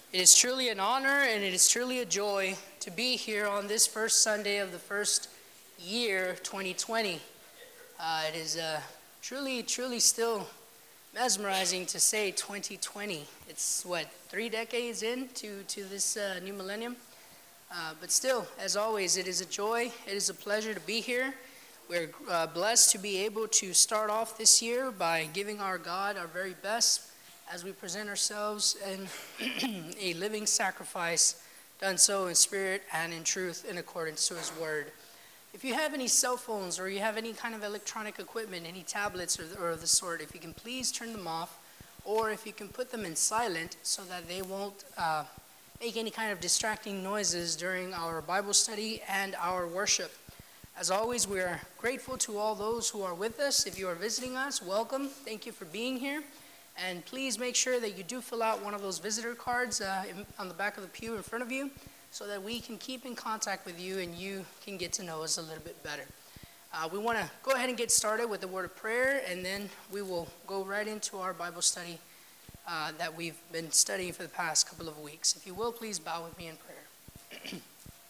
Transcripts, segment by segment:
It is truly an honor and it is truly a joy to be here on this first Sunday of the first year, 2020. It is truly still mesmerizing to say 2020. It's, 3 decades into this new millennium? But still, as always, it is a joy, it is a pleasure to be here. We're blessed to be able to start off this year by giving our God our very best as we present ourselves in a living sacrifice, done so in spirit and in truth in accordance to his word. If you have any cell phones or you have any kind of electronic equipment, any tablets or of the sort, if you can please turn them off, or if you can put them in silent so that they won't make any kind of distracting noises during our Bible study and our worship. As always, we are grateful to all those who are with us. If you are visiting us, welcome. Thank you for being here. And please make sure that you do fill out one of those visitor cards on the back of the pew in front of you so that we can keep in contact with you and you can get to know us a little bit better. We want to go ahead and get started with the word of prayer, and then we will go right into our Bible study that we've been studying for the past couple of weeks. If you will, please bow with me in prayer.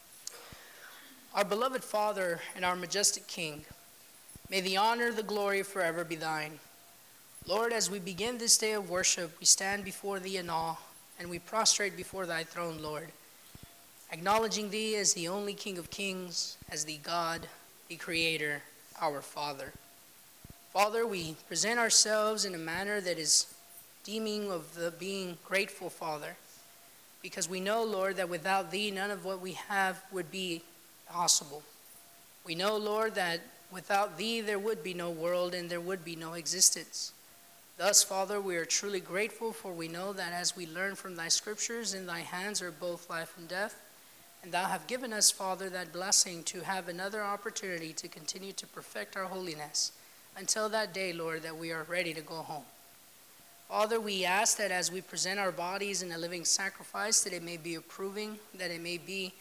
Our beloved Father and our majestic King, may the honor, the glory forever be thine. Lord, as we begin this day of worship, we stand before thee in awe, and we prostrate before thy throne, Lord, acknowledging thee as the only King of kings, as the God, the Creator, our Father. Father, we present ourselves in a manner that is deeming of the being grateful, Father, because we know, Lord, that without thee, none of what we have would be possible. We know, Lord, that without thee, there would be no world and there would be no existence. Thus, Father, we are truly grateful, for we know that as we learn from thy scriptures, in thy hands are both life and death. And thou have given us, Father, that blessing to have another opportunity to continue to perfect our holiness until that day, Lord, that we are ready to go home. Father, we ask that as we present our bodies in a living sacrifice, that it may be approving, that it may be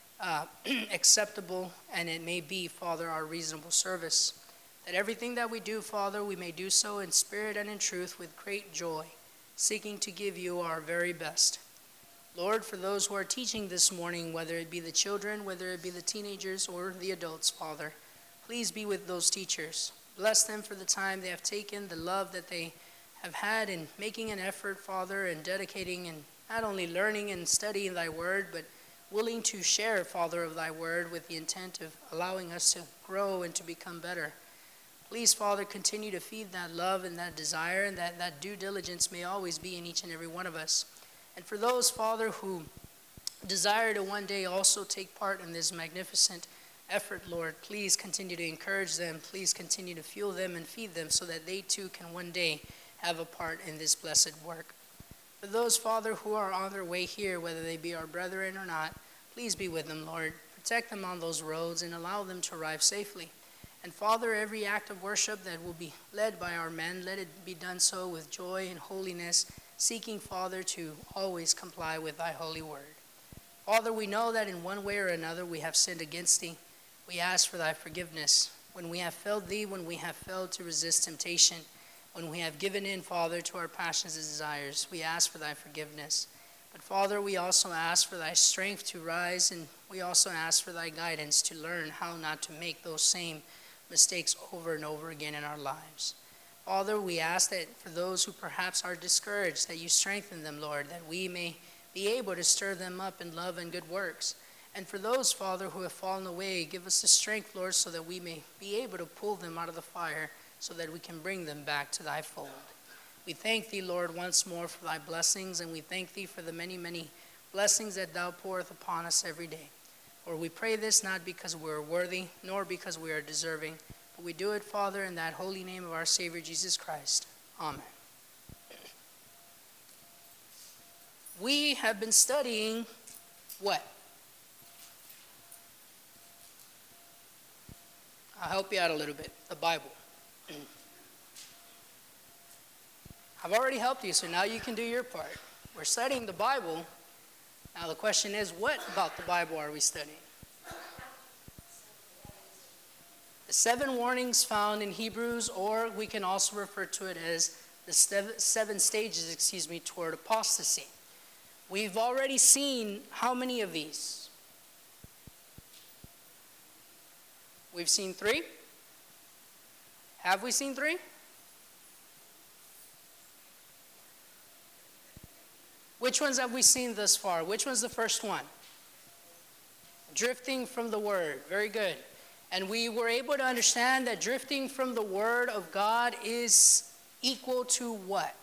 acceptable, and it may be, Father, our reasonable service. That everything that we do, Father, we may do so in spirit and in truth with great joy, seeking to give you our very best. Lord, for those who are teaching this morning, whether it be the children, whether it be the teenagers or the adults, Father, please be with those teachers. Bless them for the time they have taken, the love that they have had in making an effort, Father, and dedicating and not only learning and studying thy word, but willing to share, Father, of thy word with the intent of allowing us to grow and to become better. Please, Father, continue to feed that love and that desire, and that due diligence may always be in each and every one of us. And for those, Father, who desire to one day also take part in this magnificent effort, Lord, please continue to encourage them. Please continue to fuel them and feed them so that they too can one day have a part in this blessed work. For those, Father, who are on their way here, whether they be our brethren or not, please be with them, Lord. Protect them on those roads and allow them to arrive safely. And Father, every act of worship that will be led by our men, let it be done so with joy and holiness, seeking, Father, to always comply with thy holy word. Father, we know that in one way or another we have sinned against thee. We ask for thy forgiveness. When we have failed thee, when we have failed to resist temptation, when we have given in, Father, to our passions and desires, we ask for thy forgiveness. But Father, we also ask for thy strength to rise, and we also ask for thy guidance to learn how not to make those same mistakes over and over again in our lives. Father, we ask that for those who perhaps are discouraged, that you strengthen them, Lord, that we may be able to stir them up in love and good works. And for those, Father, who have fallen away, give us the strength, Lord, so that we may be able to pull them out of the fire, so that we can bring them back to thy fold. We thank thee, Lord, once more for thy blessings, and we thank thee for the many, many blessings that thou poureth upon us every day. For we pray this not because we are worthy, nor because we are deserving, but we do it, Father, in that holy name of our Savior Jesus Christ. Amen. We have been studying what? I'll help you out a little bit. The Bible. I've already helped you, so now you can do your part. We're studying the Bible. Now the question is, what about the Bible are we studying? The 7 warnings found in Hebrews, or we can also refer to it as the 7 stages, toward apostasy. We've already seen how many of these? We've seen 3. Have we seen 3? Which ones have we seen thus far? Which one's the first one? Drifting from the Word. Very good. And we were able to understand that drifting from the Word of God is equal to what?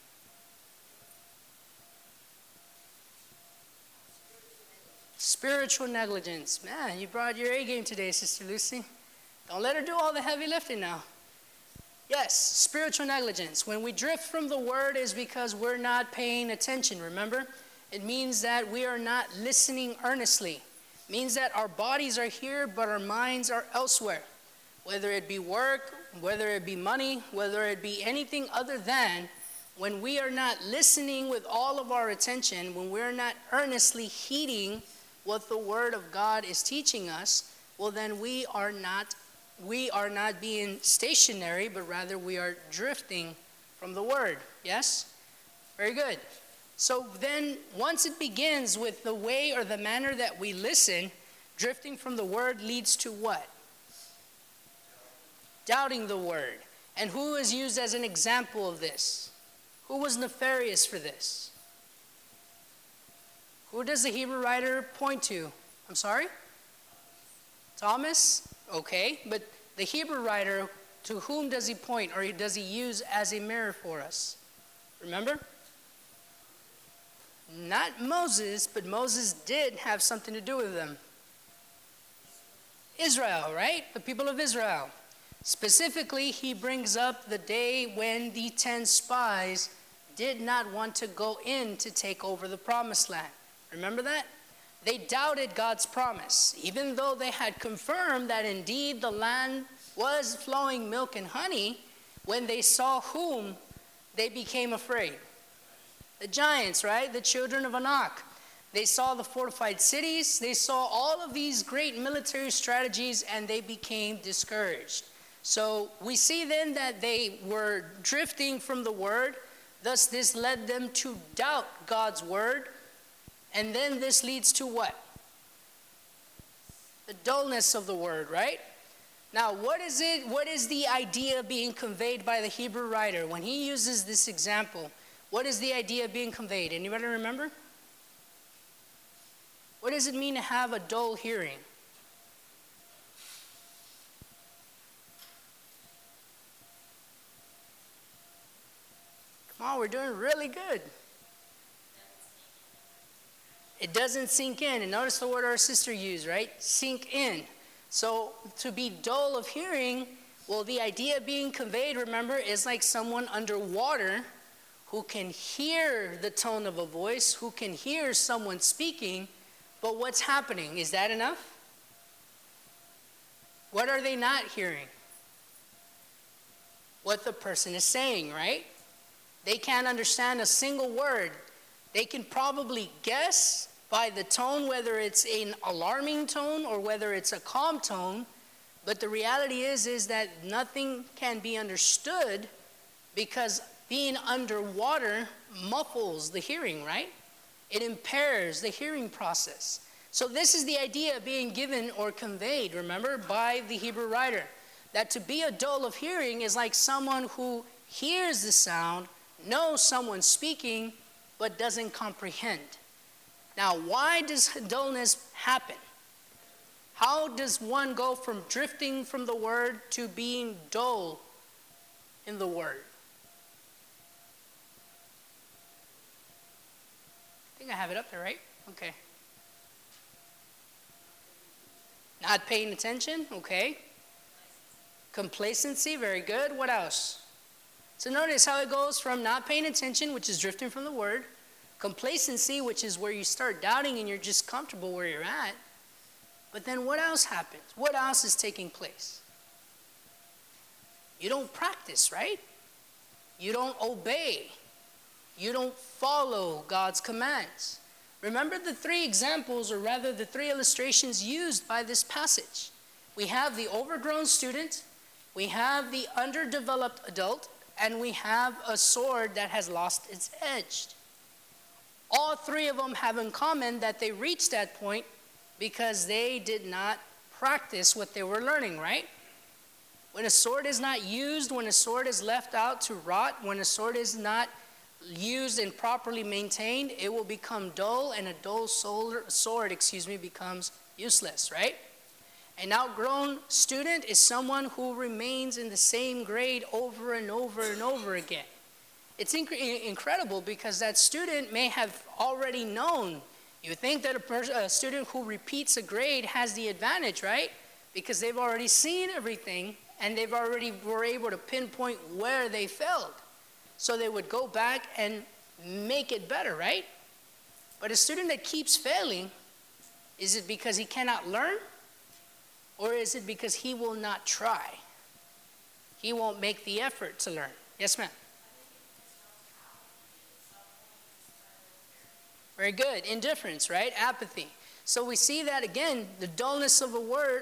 Spiritual negligence. Man, you brought your A game today, Sister Lucy. Don't let her do all the heavy lifting now. Yes, spiritual negligence. When we drift from the Word is because we're not paying attention, remember? It means that we are not listening earnestly. It means that our bodies are here, but our minds are elsewhere. Whether it be work, whether it be money, whether it be anything other than, when we are not listening with all of our attention, when we're not earnestly heeding what the Word of God is teaching us, well then we are not being stationary, but rather we are drifting from the Word. Yes? Very good. So then once it begins with the way or the manner that we listen, drifting from the Word leads to what? Doubting the Word. And who is used as an example of this? Who was nefarious for this? Who does the Hebrew writer point to? I'm sorry? Thomas? Okay, but the Hebrew writer, to whom does he point, or does he use as a mirror for us? Remember? Not Moses, but Moses did have something to do with them. Israel, right? The people of Israel. Specifically, he brings up the day when the 10 spies did not want to go in to take over the promised land. Remember that? They doubted God's promise. Even though they had confirmed that indeed the land was flowing milk and honey, when they saw whom, they became afraid. The giants, right? The children of Anak. They saw the fortified cities. They saw all of these great military strategies, and they became discouraged. So we see then that they were drifting from the Word. Thus, this led them to doubt God's Word. And then this leads to what? The dullness of the Word, right? Now, what is it? What is the idea being conveyed by the Hebrew writer? When he uses this example, what is the idea being conveyed? Anybody remember? What does it mean to have a dull hearing? Come on, we're doing really good. It doesn't sink in. And notice the word our sister used, right? Sink in. So to be dull of hearing, well, the idea being conveyed, remember, is like someone underwater who can hear the tone of a voice, who can hear someone speaking, but what's happening? Is that enough? What are they not hearing? What the person is saying, right? They can't understand a single word. They can probably guess by the tone whether it's an alarming tone or whether it's a calm tone, but the reality is that nothing can be understood because being underwater muffles the hearing, right? It impairs the hearing process. So this is the idea being given or conveyed, remember, by the Hebrew writer, that to be a dull of hearing is like someone who hears the sound, knows someone speaking, but doesn't comprehend. Now, why does dullness happen? How does one go from drifting from the Word to being dull in the Word? I think I have it up there, right? Okay. Not paying attention, okay. Complacency, very good. What else? So notice how it goes from not paying attention, which is drifting from the Word, complacency, which is where you start doubting and you're just comfortable where you're at. But then what else happens? What else is taking place? You don't practice, right? You don't obey. You don't follow God's commands. Remember the 3 examples, or rather the 3 illustrations used by this passage. We have the overgrown student, we have the underdeveloped adult, and we have a sword that has lost its edge. all three of them have in common that they reached that point because they did not practice what they were learning, right? When a sword is not used, when a sword is left out to rot, when a sword is not used and properly maintained, it will become dull, and a dull sword becomes useless, right? An outgrown student is someone who remains in the same grade over and over and over again. It's incredible because that student may have already known. You think that a student who repeats a grade has the advantage, right? Because they've already seen everything and they've already were able to pinpoint where they failed. So they would go back and make it better, right? But a student that keeps failing, is it because he cannot learn? Or is it because he will not try? He won't make the effort to learn. Yes, ma'am. Very good. Indifference, right? Apathy. So we see that again, the dullness of a word,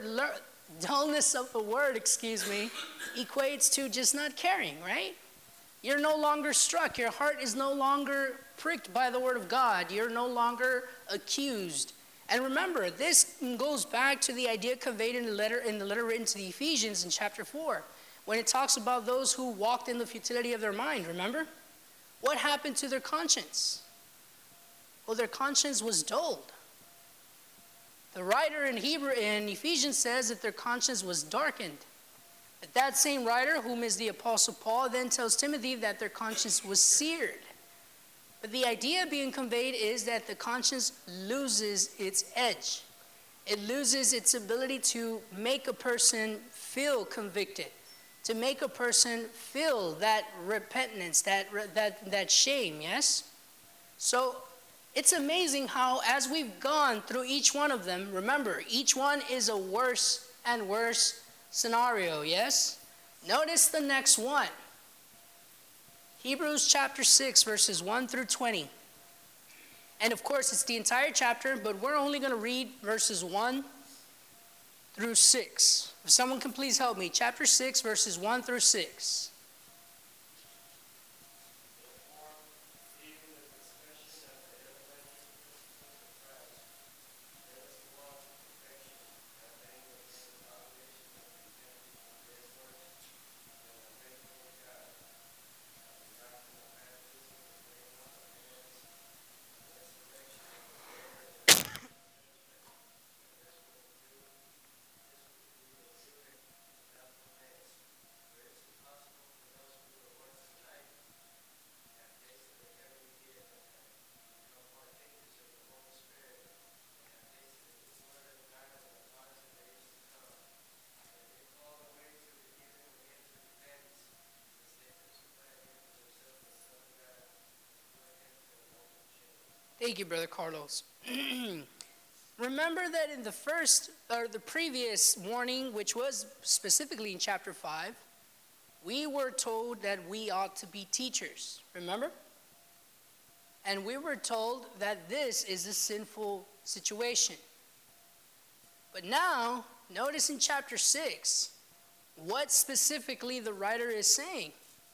equates to just not caring, right? You're no longer struck. Your heart is no longer pricked by the word of God. You're no longer accused. And remember, this goes back to the idea conveyed in the letter written to the Ephesians in chapter 4, when it talks about those who walked in the futility of their mind. Remember? What happened to their conscience? Well, their conscience was dulled. The writer in Ephesians says that their conscience was darkened. But that same writer, whom is the Apostle Paul, then tells Timothy that their conscience was seared. But the idea being conveyed is that the conscience loses its edge. It loses its ability to make a person feel convicted, to make a person feel that repentance, that shame, yes? So it's amazing how as we've gone through each one of them, remember, each one is a worse and worse scenario, yes? Notice the next one. Hebrews chapter 6, verses 1 through 20. And of course, it's the entire chapter, but we're only going to read verses 1 through 6. If someone can please help me. Chapter 6, verses 1 through 6. Thank you, Brother Carlos. Remember that in the previous warning, which was specifically in chapter 5, we were told that we ought to be teachers. Remember? And we were told that this is a sinful situation. But now, notice in chapter 6, what specifically the writer is saying.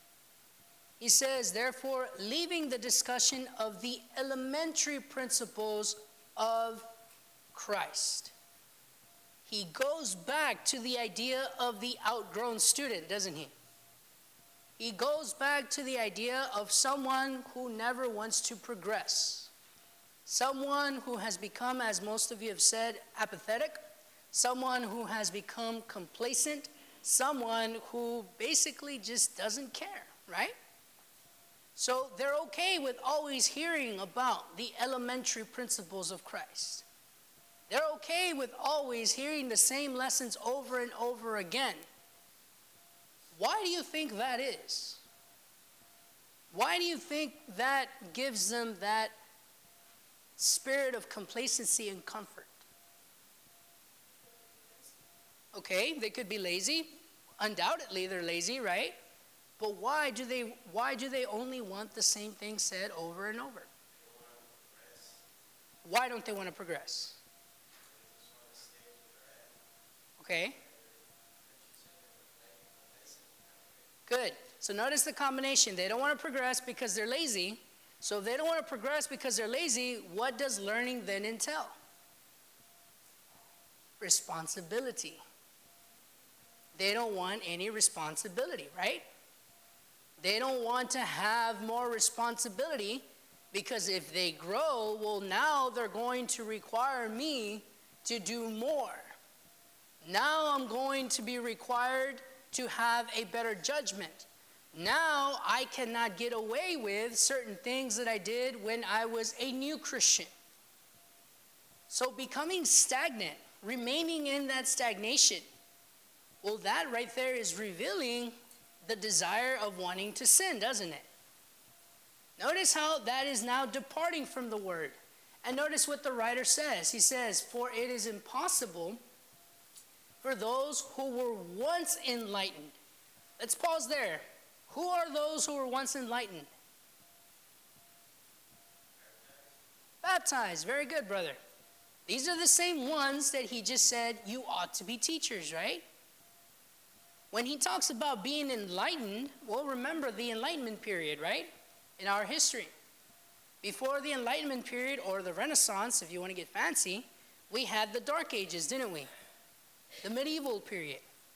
He says, therefore, leaving the discussion of the elementary principles of Christ. He goes back to the idea of the outgrown student, doesn't he? He goes back to the idea of someone who never wants to progress. Someone who has become, as most of you have said, apathetic. Someone who has become complacent. Someone who basically just doesn't care, right? So they're okay with always hearing about the elementary principles of Christ. They're okay with always hearing the same lessons over and over again. Why do you think that is? Why do you think that gives them that spirit of complacency and comfort? Okay, they could be lazy. Undoubtedly they're lazy, right? But why do they only want the same thing said over and over? Why don't they want to progress? Okay. Good. So notice the combination. They don't want to progress because they're lazy, So if they don't want to progress because they're lazy, what does learning then entail? Responsibility. They don't want any responsibility, right? They don't want to have more responsibility because if they grow, well, now they're going to require me to do more. Now I'm going to be required to have a better judgment. Now I cannot get away with certain things that I did when I was a new Christian. So becoming stagnant, remaining in that stagnation, well, that right there is revealing the desire of wanting to sin, doesn't it? Notice how that is now departing from the word. And notice what the writer says. He says, for it is impossible for those who were once enlightened. Let's pause there. Who are those who were once enlightened? Baptized. Very good, brother. These are the same ones that he just said you ought to be teachers, right? When he talks about being enlightened, well, remember the Enlightenment period, right? In our history. Before the Enlightenment period, or the Renaissance, if you want to get fancy, we had the Dark Ages, didn't we? The medieval period.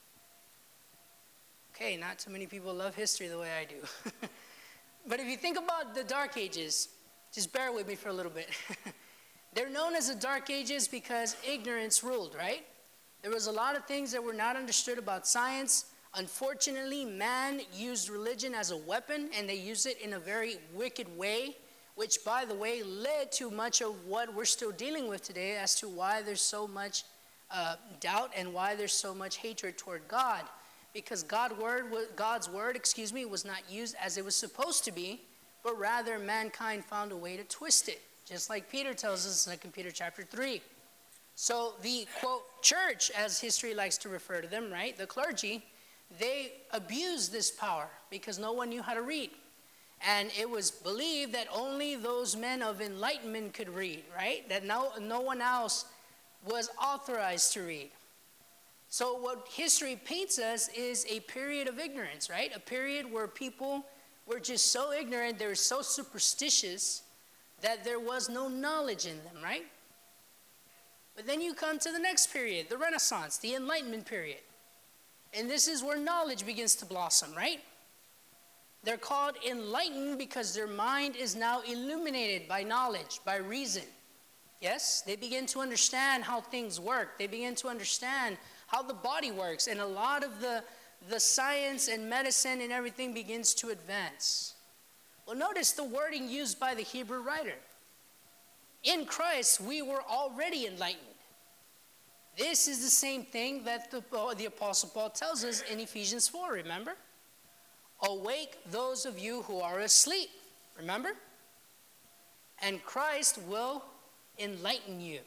Okay, not too many people love history the way I do. But if you think about the Dark Ages, just bear with me for a little bit. They're known as the Dark Ages because ignorance ruled, right? There was a lot of things that were not understood about science. Unfortunately, man used religion as a weapon, and they used it in a very wicked way, which, by the way, led to much of what we're still dealing with today as to why there's so much doubt and why there's so much hatred toward God. Because God's word was not used as it was supposed to be, but rather mankind found a way to twist it. Just like Peter tells us in 2 Peter chapter 3. So the, quote, church, as history likes to refer to them, right? The clergy, they abused this power because no one knew how to read. And it was believed that only those men of enlightenment could read, right? That no one else was authorized to read. So what history paints us is a period of ignorance, right? A period where people were just so ignorant, they were so superstitious that there was no knowledge in them, right? But then you come to the next period, the Renaissance, the Enlightenment period. And this is where knowledge begins to blossom, right? They're called enlightened because their mind is now illuminated by knowledge, by reason. Yes, they begin to understand how things work. They begin to understand how the body works. And a lot of the science and medicine and everything begins to advance. Well, notice the wording used by the Hebrew writer. In Christ, we were already enlightened. This is the same thing that the Apostle Paul tells us in Ephesians 4, remember? Awake those of you who are asleep, remember? And Christ will enlighten you.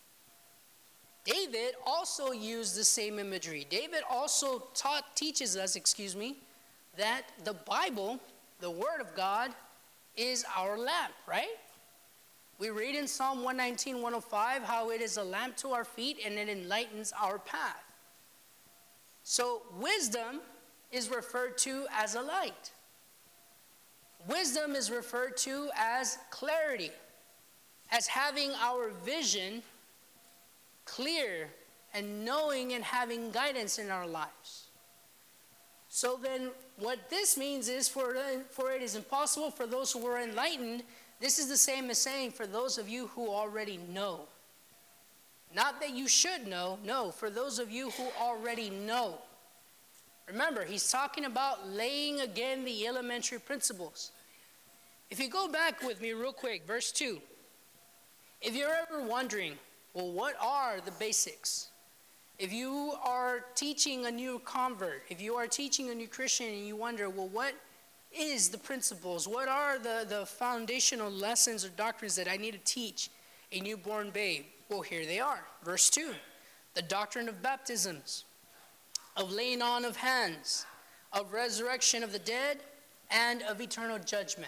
David also used the same imagery. David also teaches us, that the Bible, the Word of God, is our lamp, right? We read in Psalm 119, 105, how it is a lamp to our feet and it enlightens our path. So wisdom is referred to as a light. Wisdom is referred to as clarity, as having our vision clear and knowing and having guidance in our lives. So then what this means is for it is impossible for those who were enlightened. This is the same as saying for those of you who already know. Not that you should know, no, for those of you who already know. Remember, he's talking about laying again the elementary principles. If you go back with me real quick, verse 2. If you're ever wondering, well, what are the basics? If you are teaching a new convert, if you are teaching a new Christian and you wonder, well, what is the principles? What are the foundational lessons or doctrines that I need to teach a newborn babe? Well, here they are. Verse 2. The doctrine of baptisms, of laying on of hands, of resurrection of the dead, and of eternal judgment.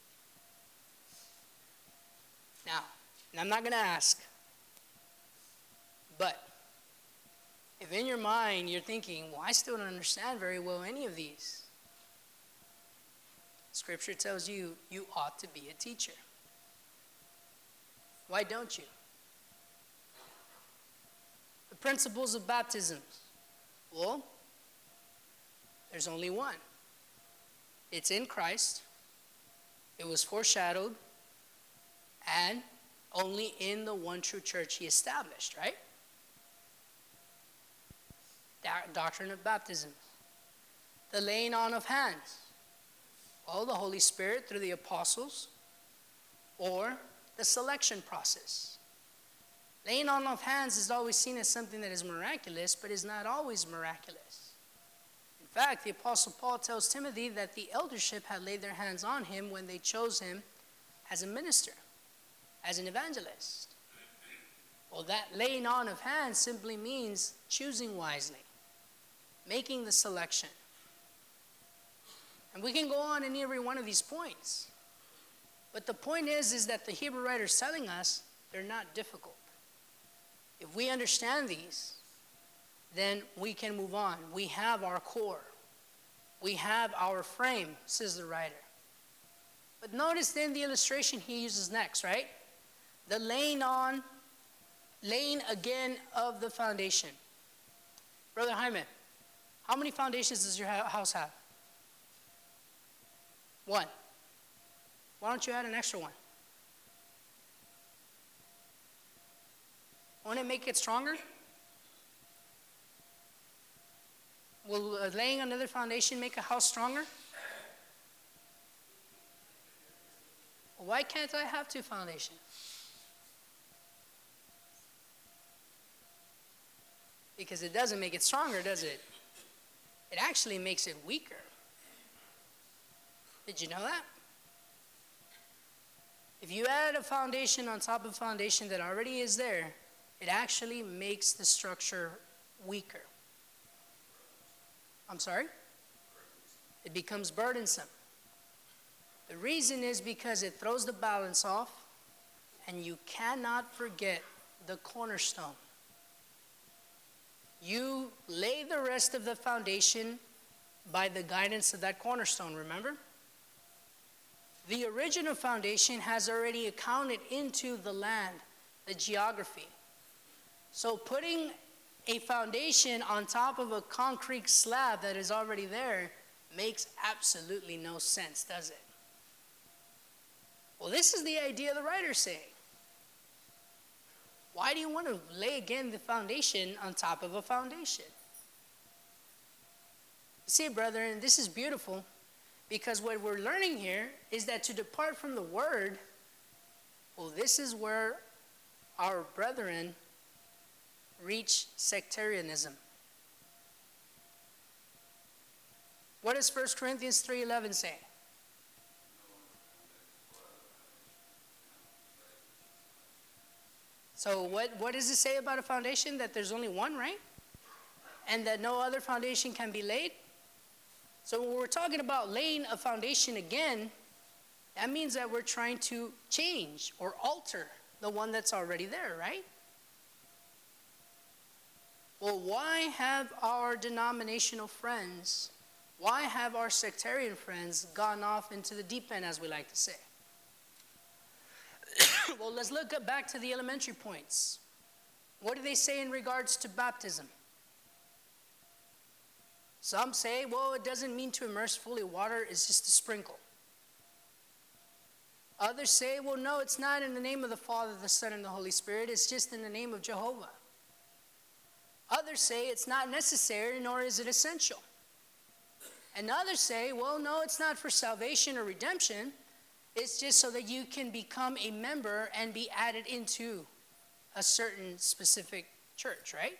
Now, and I'm not going to ask, but if in your mind you're thinking, well, I still don't understand very well any of these. Scripture tells you you ought to be a teacher. Why don't you? The principles of baptism. Well, there's only one. It's in Christ. It was foreshadowed. And only in the one true church he established, right? Doctrine of baptism. The laying on of hands. Well, the Holy Spirit through the apostles, or the selection process. Laying on of hands is always seen as something that is miraculous, but is not always miraculous. In fact, the Apostle Paul tells Timothy that the eldership had laid their hands on him when they chose him as a minister, as an evangelist. Well, that laying on of hands simply means choosing wisely, making the selection. And we can go on in every one of these points. But the point is that the Hebrew writer is telling us they're not difficult. If we understand these, then we can move on. We have our core. We have our frame, says the writer. But notice then the illustration he uses next, right? The laying again of the foundation. Brother Jaime, how many foundations does your house have? One. Why don't you add an extra one? Won't it make it stronger? Will laying another foundation make a house stronger? Why can't I have two foundations? Because it doesn't make it stronger, does it? It actually makes it weaker. Did you know that? If you add a foundation on top of a foundation that already is there, it actually makes the structure weaker. I'm sorry? It becomes burdensome. The reason is because it throws the balance off, and you cannot forget the cornerstone. You lay the rest of the foundation by the guidance of that cornerstone, remember? The original foundation has already accounted into the land, the geography. So putting a foundation on top of a concrete slab that is already there makes absolutely no sense, does it? Well, this is the idea the writer's saying. Why do you want to lay again the foundation on top of a foundation? You see, brethren, this is beautiful. Because what we're learning here is that to depart from the word, well, this is where our brethren reach sectarianism. What does 1 Corinthians 3:11 say? So what does it say about a foundation? That there's only one, right? And that no other foundation can be laid? So when we're talking about laying a foundation again, that means that we're trying to change or alter the one that's already there, right? Well, why have our denominational friends, why have our sectarian friends gone off into the deep end, as we like to say? Well, let's look back to the elementary points. What do they say in regards to baptism? Some say, well, it doesn't mean to immerse fully. Water is just a sprinkle. Others say, well, no, it's not in the name of the Father, the Son, and the Holy Spirit. It's just in the name of Jehovah. Others say it's not necessary, nor is it essential. And others say, well, no, it's not for salvation or redemption. It's just so that you can become a member and be added into a certain specific church, right?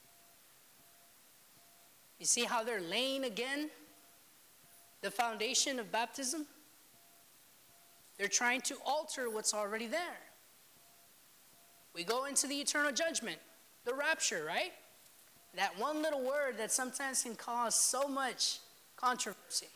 You see how they're laying again the foundation of baptism? They're trying to alter what's already there. We go into the eternal judgment, the rapture, right? That one little word that sometimes can cause so much controversy.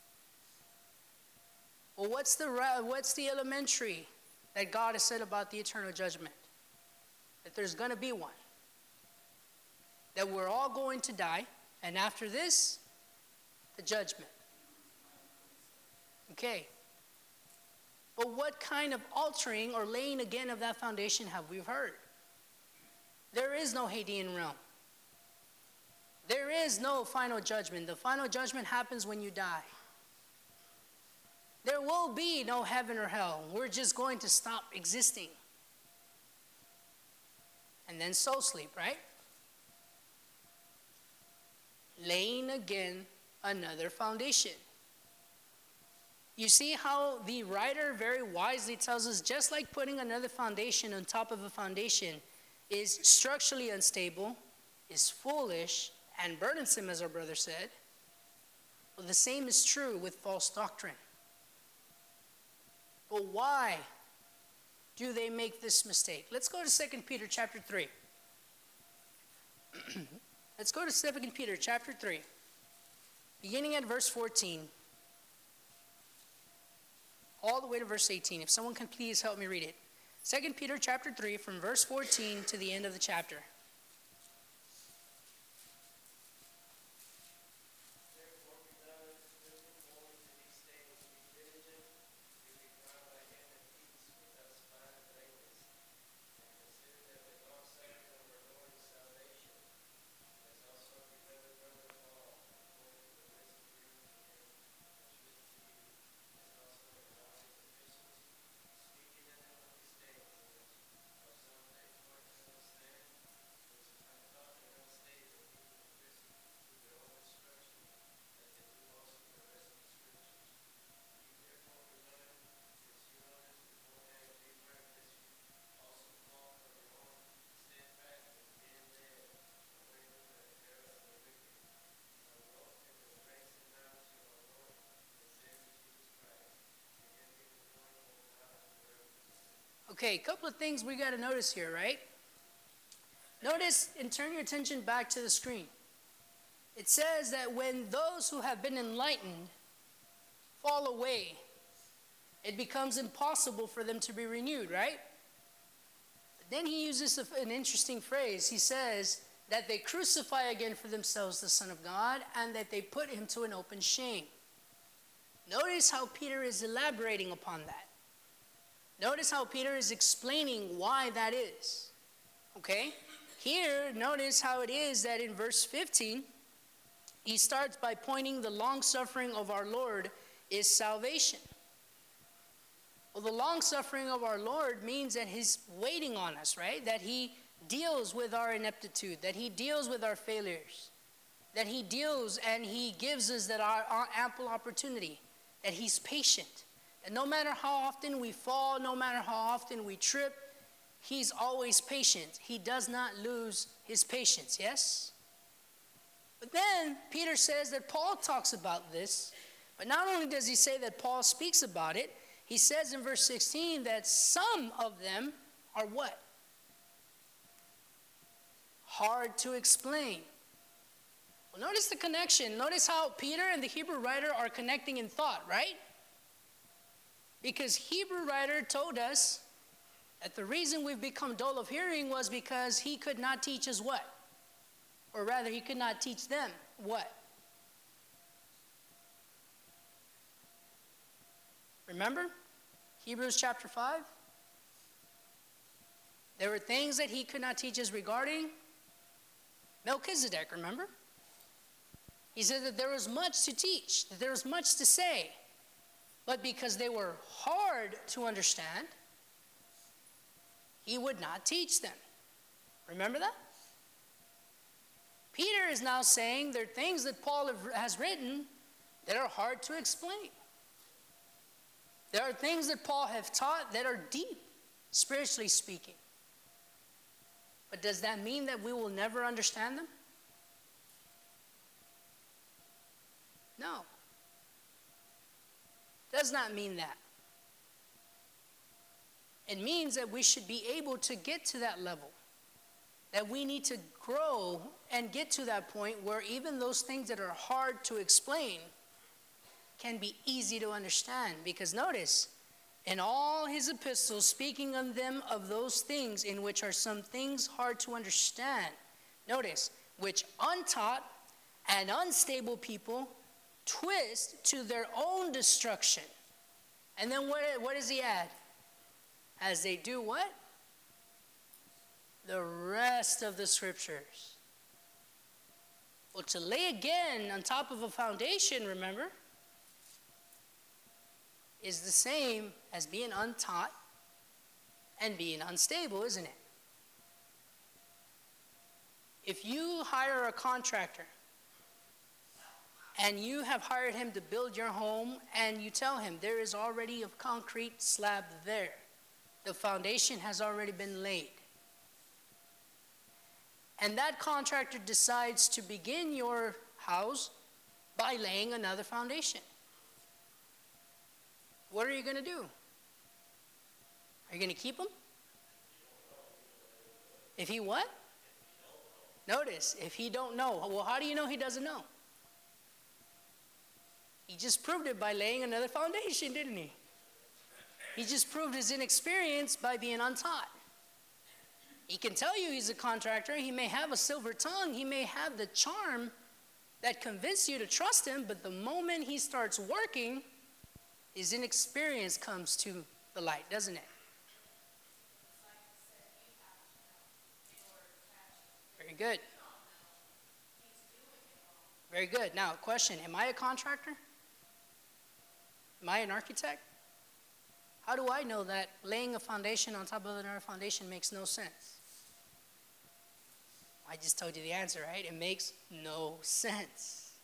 Well, what's the elementary that God has said about the eternal judgment? That there's going to be one. That we're all going to die, and after this, the judgment. Okay. But what kind of altering or laying again of that foundation have we heard? There is no Hadean realm. There is no final judgment. The final judgment happens when you die. There will be no heaven or hell. We're just going to stop existing. And then soul sleep, right? Laying again another foundation. You see how the writer very wisely tells us, just like putting another foundation on top of a foundation is structurally unstable, is foolish, and burdensome, as our brother said. Well, the same is true with false doctrine. But why do they make this mistake? Let's go to 2 Peter chapter 3. Let's go to 2 Peter chapter 3, beginning at verse 14, all the way to verse 18. If someone can please help me read it. 2 Peter chapter 3, from verse 14 to the end of the chapter. Okay, a couple of things we got to notice here, right? Notice and turn your attention back to the screen. It says that when those who have been enlightened fall away, it becomes impossible for them to be renewed, right? But then he uses an interesting phrase. He says that they crucify again for themselves the Son of God and that they put him to an open shame. Notice how Peter is elaborating upon that. Notice how Peter is explaining why that is. Okay? Here, notice how it is that in verse 15, he starts by pointing the long-suffering of our Lord is salvation. Well, the long-suffering of our Lord means that he's waiting on us, right? That he deals with our ineptitude, that he deals with our failures, that he deals and he gives us that our ample opportunity, that he's patient. And no matter how often we fall, no matter how often we trip, he's always patient. He does not lose his patience, yes? But then Peter says that Paul talks about this. But not only does he say that Paul speaks about it, he says in verse 16 that some of them are what? Hard to explain. Well, notice the connection. Notice how Peter and the Hebrew writer are connecting in thought, right? Because Hebrew writer told us that the reason we've become dull of hearing was because he could not teach us what? Or rather, he could not teach them what? Remember? Hebrews chapter 5? There were things that he could not teach us regarding Melchizedek, remember? He said that there was much to teach, that there was much to say. But because they were hard to understand, he would not teach them. Remember that? Peter is now saying there are things that Paul has written that are hard to explain. There are things that Paul has taught that are deep, spiritually speaking. But does that mean that we will never understand them? No. Does not mean that. It means that we should be able to get to that level. That we need to grow and get to that point where even those things that are hard to explain can be easy to understand. Because notice, in all his epistles, speaking of them of those things in which are some things hard to understand, notice, which untaught and unstable people twist to their own destruction. And then what does he add? As they do what? The rest of the scriptures. Well, to lay again on top of a foundation, remember, is the same as being untaught and being unstable, isn't it? If you hire a contractor and you have hired him to build your home and you tell him there is already a concrete slab there, the foundation has already been laid, and that contractor decides to begin your house by laying another foundation, what are you going to do? Are you going to keep him? If he what? Notice, if he don't know. Well, how do you know he doesn't know? He just proved it by laying another foundation, didn't he? He just proved his inexperience by being untaught. He can tell you he's a contractor. He may have a silver tongue. He may have the charm that convinces you to trust him, but the moment he starts working, his inexperience comes to the light, doesn't it? Very good. Very good. Now, question, am I a contractor? Am I an architect? How do I know that laying a foundation on top of another foundation makes no sense? I just told you the answer, right? It makes no sense.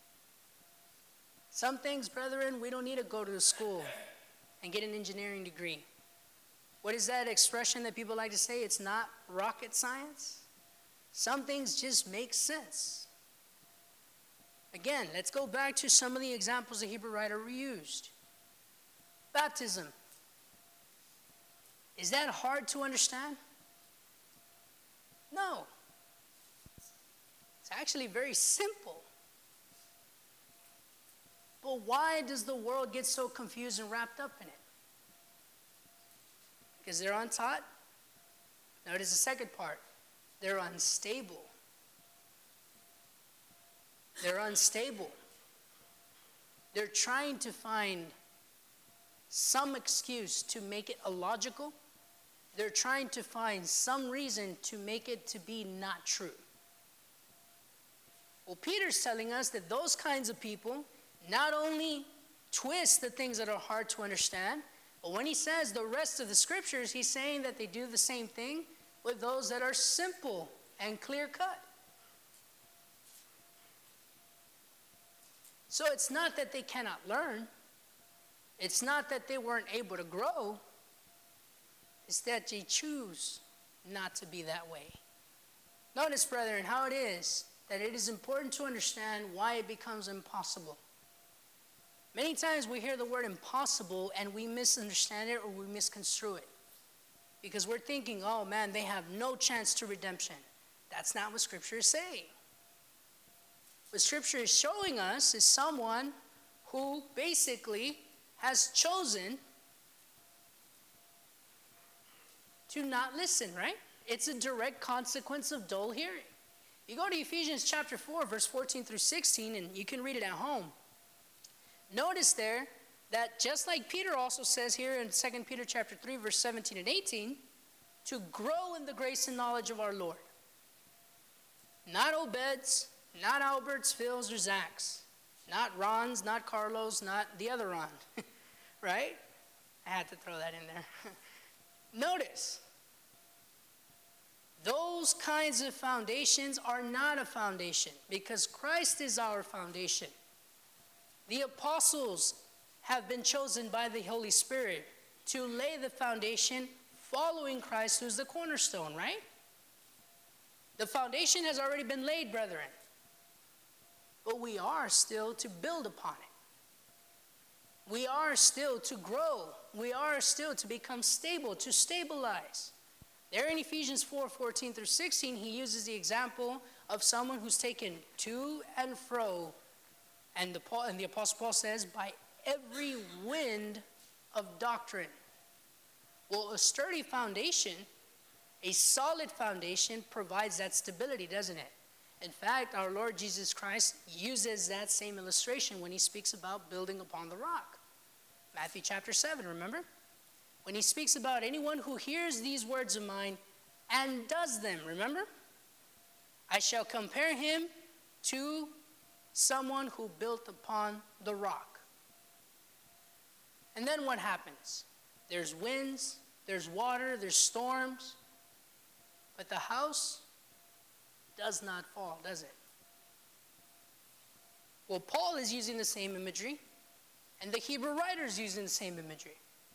Some things, brethren, we don't need to go to school and get an engineering degree. What is that expression that people like to say? It's not rocket science. Some things just make sense. Again, let's go back to some of the examples the Hebrew writer used. Baptism. Is that hard to understand? No. It's actually very simple. But why does the world get so confused and wrapped up in it? Because they're untaught. Notice the second part. They're unstable. They're unstable. They're trying to find some excuse to make it illogical. They're trying to find some reason to make it to be not true. Well, Peter's telling us that those kinds of people not only twist the things that are hard to understand, but when he says the rest of the scriptures, he's saying that they do the same thing with those that are simple and clear-cut. So it's not that they cannot learn. It's not that they weren't able to grow. It's that they choose not to be that way. Notice, brethren, how it is that it is important to understand why it becomes impossible. Many times we hear the word impossible and we misunderstand it or we misconstrue it. Because we're thinking, oh man, they have no chance to redemption. That's not what Scripture is saying. What Scripture is showing us is someone who basically has chosen to not listen, right? It's a direct consequence of dull hearing. You go to Ephesians chapter 4, verse 14 through 16, and you can read it at home. Notice there that just like Peter also says here in 2 Peter chapter 3, verse 17 and 18, to grow in the grace and knowledge of our Lord. Not Obeds, not Alberts, Phils, or Zachs. Not Rons, not Carlos, not the other Ron. Right? I had to throw that in there. Notice, those kinds of foundations are not a foundation because Christ is our foundation. The apostles have been chosen by the Holy Spirit to lay the foundation following Christ, who's the cornerstone, right? The foundation has already been laid, brethren. But we are still to build upon it. We are still to grow. We are still to become stable, to stabilize. There in Ephesians 4, 14 through 16, he uses the example of someone who's taken to and fro. And the Apostle Paul says, by every wind of doctrine. Well, a sturdy foundation, a solid foundation provides that stability, doesn't it? In fact, our Lord Jesus Christ uses that same illustration when he speaks about building upon the rock. Matthew chapter 7, remember? When he speaks about anyone who hears these words of mine and does them, remember? I shall compare him to someone who built upon the rock. And then what happens? There's winds, there's water, there's storms, but the house does not fall, does it? Well, Paul is using the same imagery, and the Hebrew writer is using the same imagery.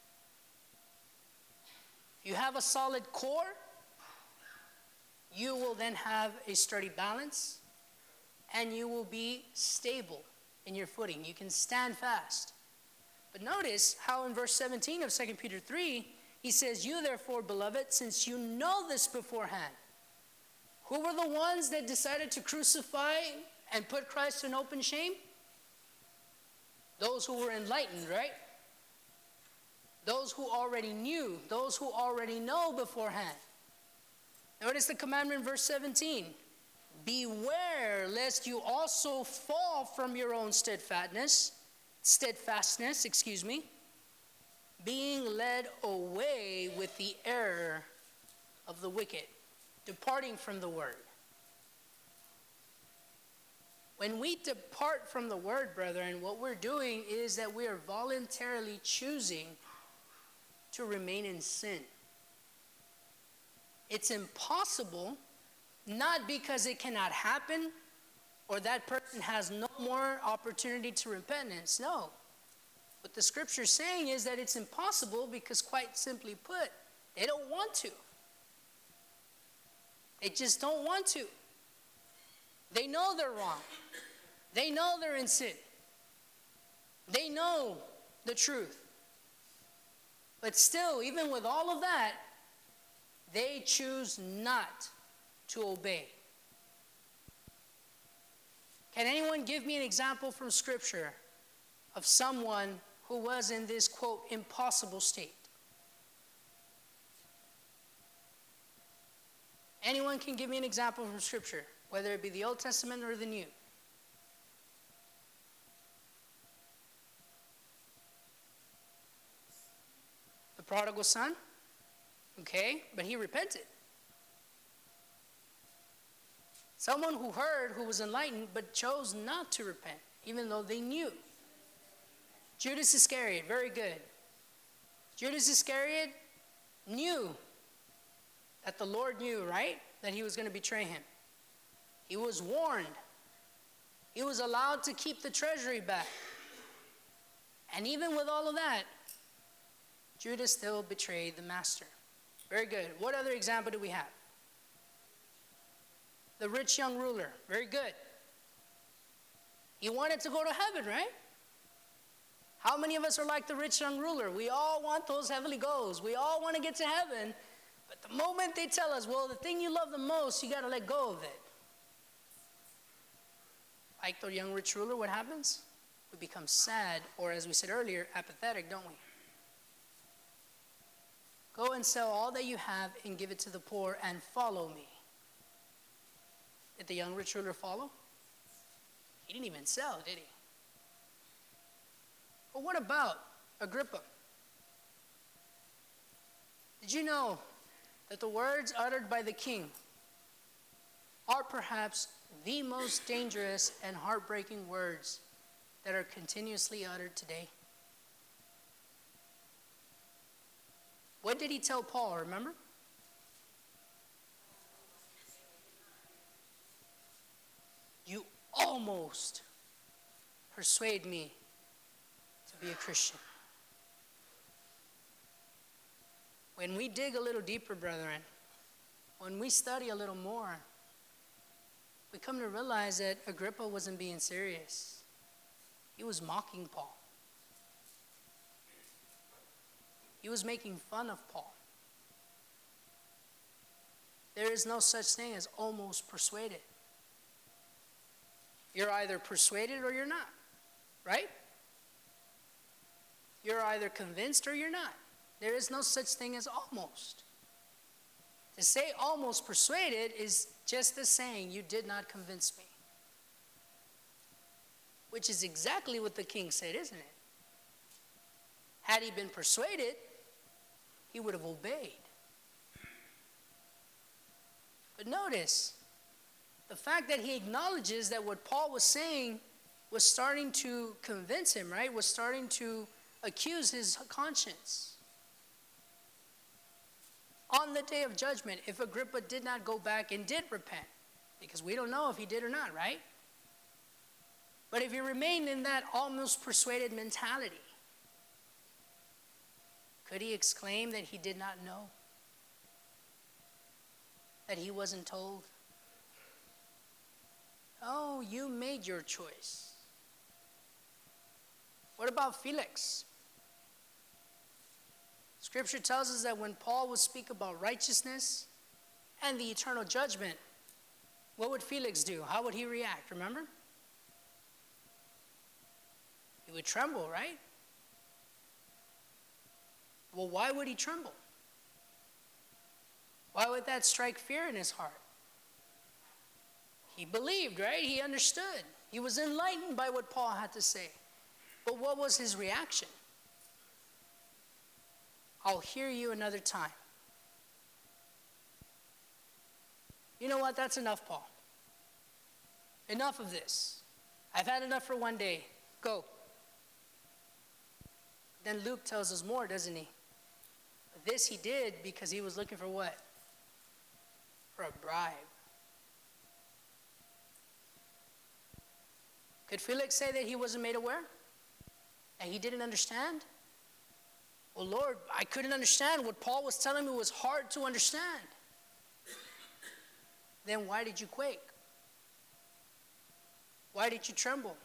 If you have a solid core, you will then have a sturdy balance, and you will be stable in your footing. You can stand fast. But notice how in verse 17 of 2 Peter 3, he says, you therefore, beloved, since you know this beforehand. Who were the ones that decided to crucify and put Christ to an open shame? Those who were enlightened, right? Those who already knew, those who already know beforehand. Notice the commandment in verse 17. Beware lest you also fall from your own steadfastness, being led away with the error of the wicked, departing from the word. When we depart from the word, brethren, what we're doing is that we are voluntarily choosing to remain in sin. It's impossible, not because it cannot happen or that person has no more opportunity to repentance. No. What the scripture is saying is that it's impossible because, quite simply put, they don't want to. They just don't want to. They know they're wrong. They know they're in sin. They know the truth. But still, even with all of that, they choose not to obey. Can anyone give me an example from Scripture of someone who was in this, quote, impossible state? Anyone can give me an example from Scripture, whether it be the Old Testament or the New. The prodigal son? Okay, but he repented. Someone who heard, who was enlightened, but chose not to repent, even though they knew. Judas Iscariot, very good. Judas Iscariot knew that the Lord knew, right? That he was going to betray him. He was warned. He was allowed to keep the treasury back. And even with all of that, Judas still betrayed the master. Very good. What other example do we have? The rich young ruler. Very good. He wanted to go to heaven, right? How many of us are like the rich young ruler? We all want those heavenly goals. We all want to get to heaven. But the moment they tell us, well, the thing you love the most, you got to let go of it. Like the young rich ruler, what happens? We become sad, or as we said earlier, apathetic, don't we? Go and sell all that you have and give it to the poor and follow me. Did the young rich ruler follow? He didn't even sell, did he? But what about Agrippa? Did you know that the words uttered by the king are perhaps the most dangerous and heartbreaking words that are continuously uttered today? What did he tell Paul, remember? You almost persuade me to be a Christian. When we dig a little deeper, brethren, when we study a little more, we come to realize that Agrippa wasn't being serious. He was mocking Paul. He was making fun of Paul. There is no such thing as almost persuaded. You're either persuaded or you're not, right? You're either convinced or you're not. There is no such thing as almost. To say almost persuaded is just as saying you did not convince me. Which is exactly what the king said, isn't it? Had he been persuaded, he would have obeyed. But notice, the fact that he acknowledges that what Paul was saying was starting to convince him, right? Was starting to accuse his conscience. On the day of judgment, if Agrippa did not go back and did repent, because we don't know if he did or not, right? But if he remained in that almost persuaded mentality, could he exclaim that he did not know? That he wasn't told? Oh, you made your choice. What about Felix? Scripture tells us that when Paul would speak about righteousness and the eternal judgment, what would Felix do? How would he react? Remember? He would tremble, right? Well, why would he tremble? Why would that strike fear in his heart? He believed, right? He understood. He was enlightened by what Paul had to say. But what was his reaction? I'll hear you another time. You know what? That's enough, Paul. Enough of this. I've had enough for one day. Go. Then Luke tells us more, doesn't he? This he did because he was looking for what? For a bribe. Could Felix say that he wasn't made aware? That he didn't understand? Well, Lord, I couldn't understand. What Paul was telling me was hard to understand. Then why did you quake? Why did you tremble?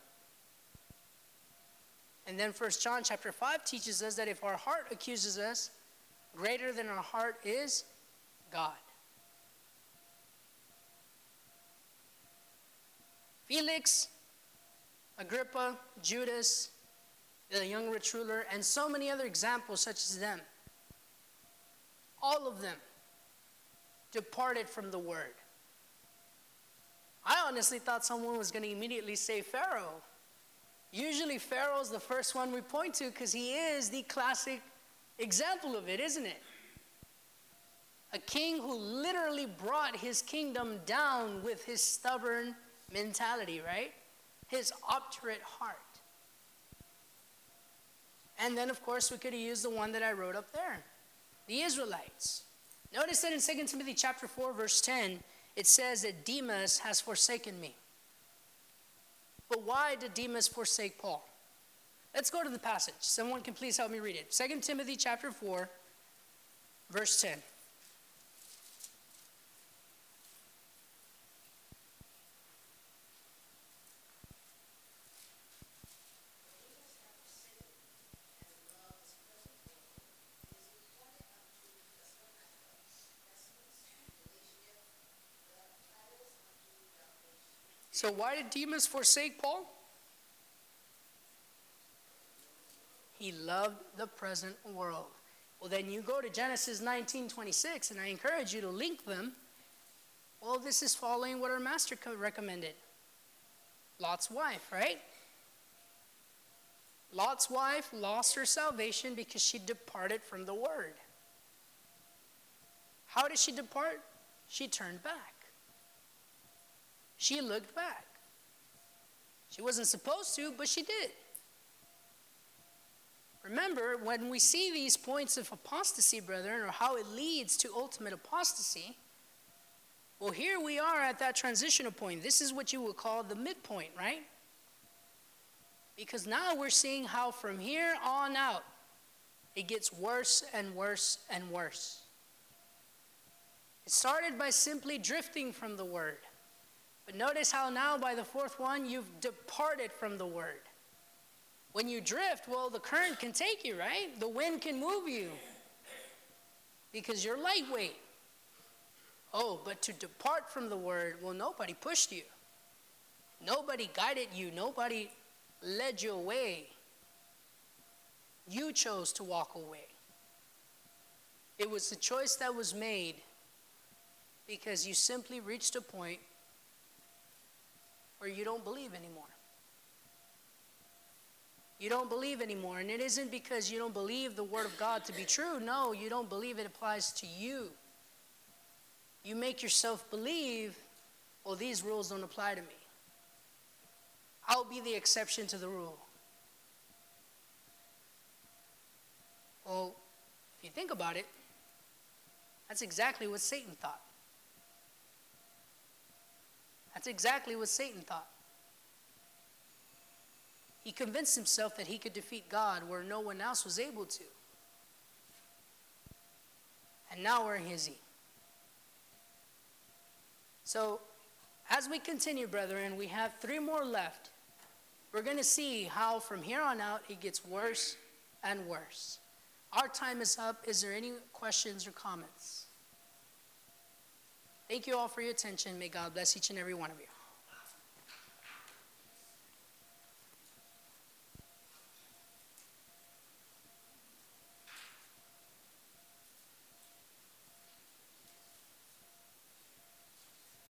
And then 1 John chapter 5 teaches us that if our heart accuses us, greater than our heart is God. Felix, Agrippa, Judas, the young rich ruler, and so many other examples such as them, all of them departed from the word. I honestly thought someone was going to immediately say Pharaoh. Usually Pharaoh's the first one we point to because he is the classic example of it, isn't it? A king who literally brought his kingdom down with his stubborn mentality, right? His obdurate heart. And then, of course, we could have used the one that I wrote up there, the Israelites. Notice that in 2 Timothy chapter 4, verse 10, it says that Demas has forsaken me. But why did Demas forsake Paul? Let's go to the passage. Someone can please help me read it. 2 Timothy chapter 4, verse 10. So why did Demas forsake Paul? He loved the present world. Well, then you go to Genesis 19:26, and I encourage you to link them. Well, this is following what our master recommended. Lot's wife, right? Lot's wife lost her salvation because she departed from the word. How did she depart? She turned back. She looked back. She wasn't supposed to, but she did. Remember, when we see these points of apostasy, brethren, or how it leads to ultimate apostasy, well, here we are at that transitional point. This is what you would call the midpoint, right? Because now we're seeing how from here on out, it gets worse and worse and worse. It started by simply drifting from the word. But notice how now by the fourth one, you've departed from the word. When you drift, well, the current can take you, right? The wind can move you because you're lightweight. Oh, but to depart from the word, well, nobody pushed you. Nobody guided you. Nobody led you away. You chose to walk away. It was a choice that was made because you simply reached a point where you don't believe anymore. You don't believe anymore. And it isn't because you don't believe the Word of God to be true. No, you don't believe it applies to you. You make yourself believe, well, these rules don't apply to me. I'll be the exception to the rule. Well, if you think about it, that's exactly what Satan thought. That's exactly what Satan thought. He convinced himself that he could defeat God where no one else was able to. And now where is he? So, as we continue, brethren, we have 3 more left. We're going to see how from here on out it gets worse and worse. Our time is up. Is there any questions or comments? Thank you all for your attention. May God bless each and every one of you.